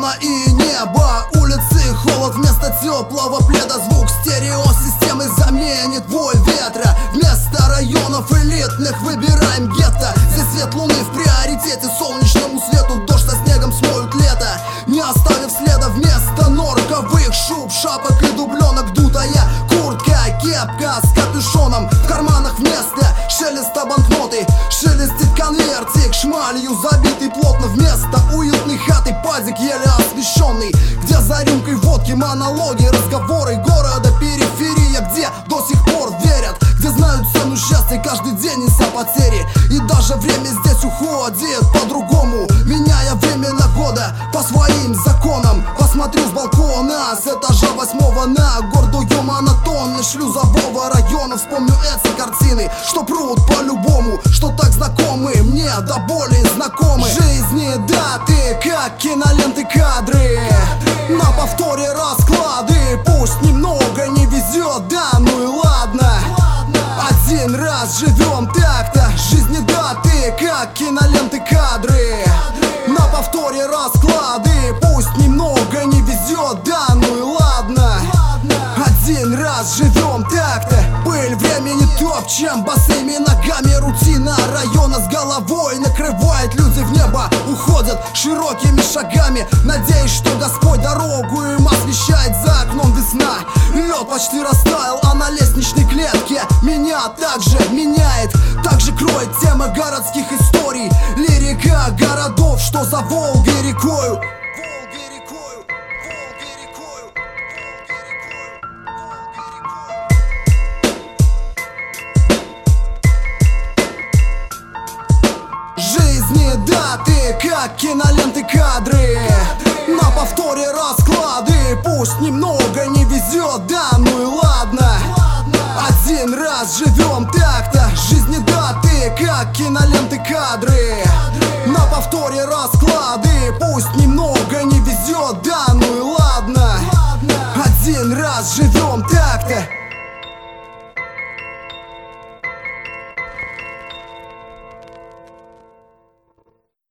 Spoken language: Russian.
мама и небо. Улицы холод вместо теплого пледа. Звук стереосистемы заменит вой ветра. Вместо районов элитных выбираем гетто. Здесь свет луны в приоритете, солнечному свету дождь со снегом смоют лето, не оставив следа. Вместо норковых шуб, шапок и дубленок дутая куртка, кепка с капюшоном. В карманах вместо шелеста банкноты шелестит конвертик, шмалью забитый плотно. Вместо уютной хаты пазик еле освещенный, где за рюмкой водки монологи, разговоры города, периферия, где до сих пор верят, где знают цену счастья, каждый день неся потери. И даже время здесь уходит по-другому, меняя времена года по своим законам. Посмотрю с балкона, с этажа 8-го на гордую монотонность шлюзового района. Вспомню эти картины, что прут по-любому, что так знакомы мне, до боли знакомы. Жизни даты, как киноленты, кадры, на повторе расклады. Пусть немного не везет, да ну и ладно, один раз живем так-то. Жизни даты, как киноленты, кадры, на повторе расклады. Пусть немного не везет, да ну и ладно, один раз живем так-то. Пыль времени топчем босыми ногами. Рутина района с головой накрывает. Люди в небо уходят широкими шагами, надеясь, что Господь дорогу им освещает. За окном весна, лед почти растаял, а на лестничной клетке меня также меняет, также кроет тема городских историй. Лирика городов, что за Волгой рекою. Жизни даты, как киноленты, кадры, на повторе расклады. Пусть немного не везет, да ну и ладно, один раз живем так-то. Жизни даты, как киноленты, кадры, на повторе расклады. Пусть немного не везет, да ну и ладно.